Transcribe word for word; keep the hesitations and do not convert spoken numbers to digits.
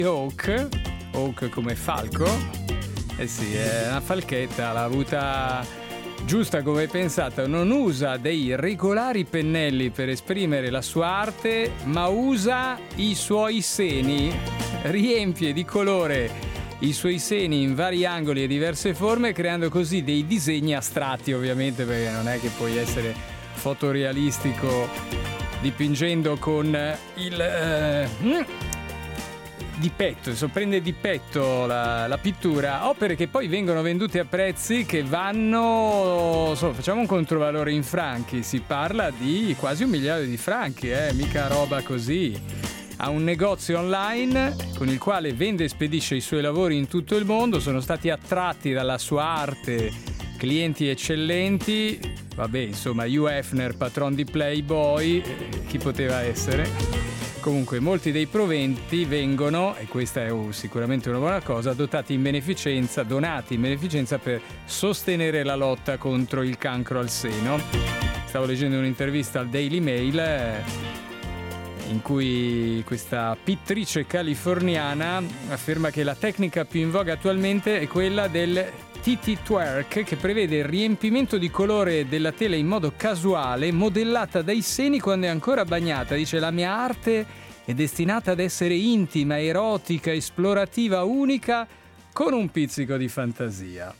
Hawk, Hawk come falco, eh sì, è una falchetta, l'ha avuta giusta come pensata, non usa dei regolari pennelli per esprimere la sua arte, ma usa i suoi seni, riempie di colore i suoi seni in vari angoli e diverse forme, creando così dei disegni astratti, ovviamente, perché non è che puoi essere fotorealistico dipingendo con il eh, di petto, insomma, prende di petto la, la pittura. Opere che poi vengono vendute a prezzi che vanno, insomma, facciamo un controvalore in franchi, si parla di quasi un miliardo di franchi, eh, mica roba così. Ha un negozio online con il quale vende e spedisce i suoi lavori in tutto il mondo. Sono stati attratti dalla sua arte clienti eccellenti. Vabbè, insomma, Hugh Hefner, patron di Playboy, eh, chi poteva essere? Comunque, molti dei proventi vengono, e questa è uh, sicuramente una buona cosa, dotati in beneficenza, donati in beneficenza per sostenere la lotta contro il cancro al seno. Stavo leggendo un'intervista al Daily Mail, eh, in cui questa pittrice californiana afferma che la tecnica più in voga attualmente è quella del titty twerk, che prevede il riempimento di colore della tela in modo casuale, modellata dai seni quando è ancora bagnata. Dice: la mia arte è destinata ad essere intima, erotica, esplorativa, unica, con un pizzico di fantasia.